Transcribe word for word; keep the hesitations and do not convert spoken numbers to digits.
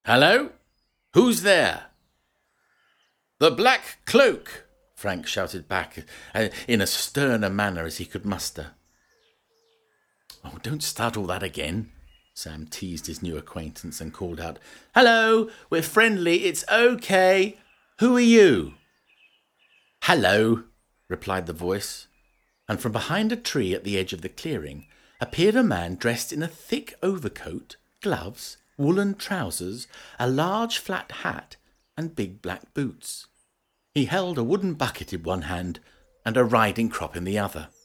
Hello? Who's there? The Black Cloak, Frank shouted back uh, in a sterner manner as he could muster. Oh, don't start all that again, Sam teased his new acquaintance and called out, Hello, we're friendly, it's okay. Who are you? Hello, replied the voice, and from behind a tree at the edge of the clearing appeared a man dressed in a thick overcoat, gloves, woolen trousers, a large flat hat, and big black boots. He held a wooden bucket in one hand and a riding crop in the other.